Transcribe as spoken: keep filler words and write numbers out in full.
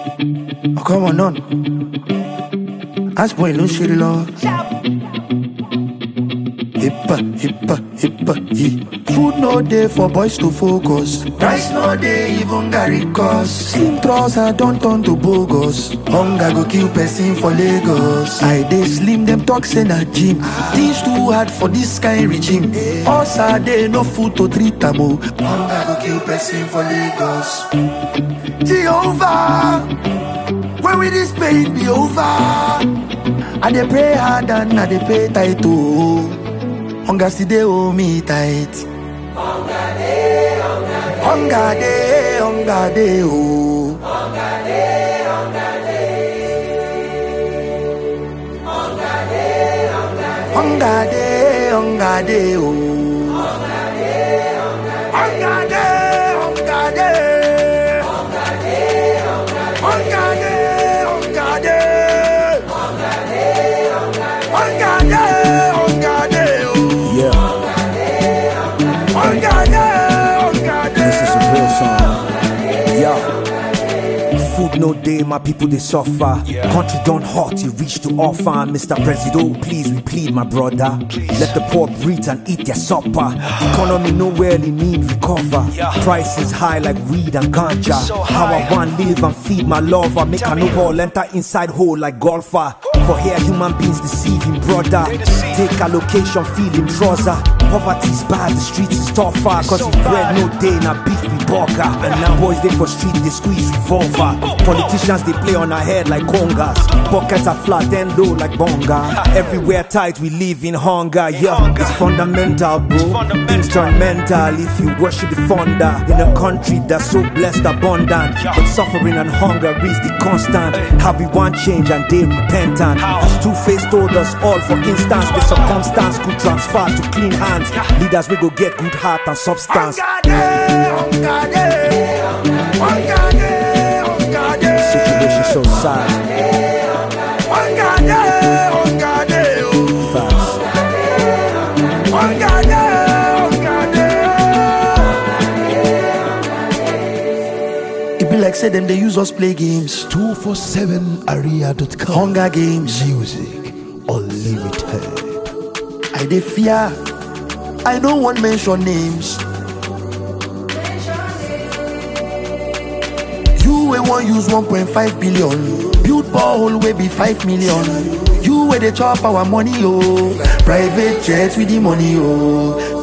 Oh, come on, on. Ask boy, no shit, Lord. Hippa, hippa, hippa, he. Food no day for boys to focus. Price no day, even Gary cost. Slim trouser don't turn to bogus. Hunger go kill person for Lagos. I dey slim them talks in a gym. Things too hard for this kind regime. Us are they no food to treat them. Hunger go kill person for Lagos. Jehovah, when will this pain be over? I dey pray hard and I dey pay tight too. Hunger still dey hold me tight. Hunger dey, hunger dey, hunger dey, oh. Hunger dey, hunger dey. Hunger dey, hunger dey, hunger dey, oh. Hunger dey, hunger dey, hunger dey. Hunger dey, hunger dey, hunger dey. Hunger dey, hunger dey, hunger dey. This is a real song. Yeah. Food no day, my people they suffer. Yeah. Country don't hot, you reach to offer. Mister President, please we plead, my brother. Please. Let the poor breathe and eat their supper. Economy nowhere in need recover. Yeah. Prices high like weed and ganja. So How I want live and feed my lover. Make Tell a no ball enter inside hole like golfer. For here human beings deceiving brother. Deceive. Take allocation, feeling trouser. Poverty's bad, the streets is tougher. Cause so if bread no day, now beef be burger. And now boys they for street, they squeeze revolver. Politicians they play on our head like congas. Pockets are flat and low like bonga. Everywhere tight, we live in hunger. Yeah, it's fundamental, bro. Things turn mental if you worship the founder. In a country that's so blessed, abundant, but suffering and hunger is the constant. How we want change and they repentant. As Two-Face told us all, for instance, the circumstance could transfer to clean hands. Leaders we go get good heart and substance. Situation so sad. Facts. It be like say them they use us play games. two forty-seven area dot com. Hunger Games. Music Unlimited. I dey fear. I don't want mention names. You will want use one point five billion. Build borehole will be five million. You where they chop our money, oh. Private jets with the money, oh.